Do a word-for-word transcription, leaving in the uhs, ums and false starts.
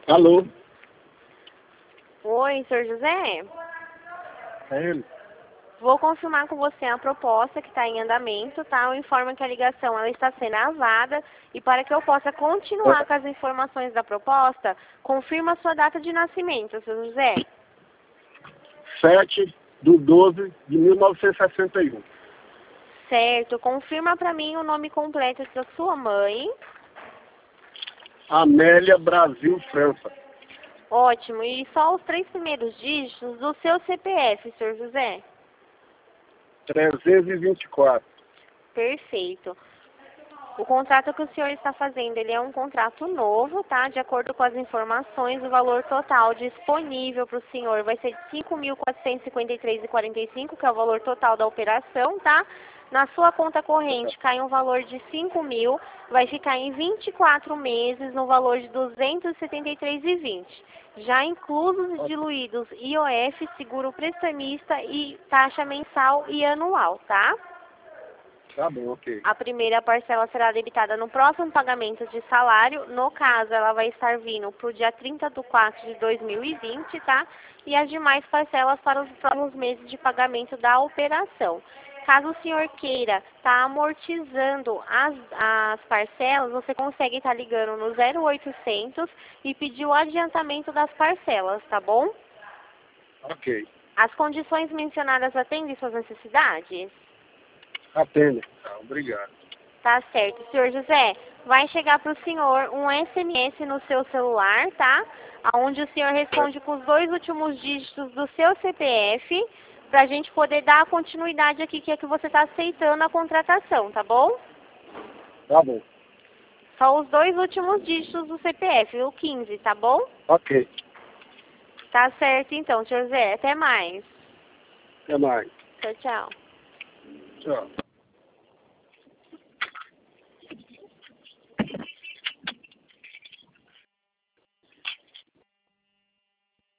Alô? Oi, senhor José? É ele? Vou confirmar com você a proposta que está em andamento, tá? Eu informo que a ligação ela está sendo gravada e para que eu possa continuar com as informações da proposta, confirma a sua data de nascimento, senhor José. sete do doze de mil novecentos e sessenta e um. Certo. Confirma para mim o nome completo da sua mãe. Amélia Brasil França. Ótimo. E só os três primeiros dígitos do seu C P F, senhor José. trezentos e vinte e quatro. Perfeito. O contrato que o senhor está fazendo, ele é um contrato novo, tá? De acordo com as informações, o valor total disponível para o senhor vai ser de cinco mil quatrocentos e cinquenta e três reais e quarenta e cinco centavos, que é o valor total da operação, tá? Na sua conta corrente cai um valor de cinco mil, vai ficar em vinte e quatro meses no valor de duzentos e setenta e três reais e vinte centavos. Já inclusos e diluídos I O F, seguro prestamista e taxa mensal e anual, tá? Tá bom, ok. A primeira parcela será debitada no próximo pagamento de salário. No caso, ela vai estar vindo para o dia trinta de quatro de dois mil e vinte, tá? E as demais parcelas para os próximos meses de pagamento da operação. Caso o senhor queira estar tá amortizando as, as parcelas, você consegue estar tá ligando no zero oitocentos e pedir o adiantamento das parcelas, tá bom? Ok. As condições mencionadas atendem suas necessidades? Atende. Tá, obrigado. Tá certo. Senhor José, vai chegar para o senhor um S M S no seu celular, tá? Onde o senhor responde com os dois últimos dígitos do seu C P F, para a gente poder dar a continuidade aqui, que é que você está aceitando a contratação, tá bom? Tá bom. Só os dois últimos dígitos do C P F, o quinze, tá bom? Ok. Tá certo então, senhor José. Até mais. Até mais. Tchau, tchau. Tchau.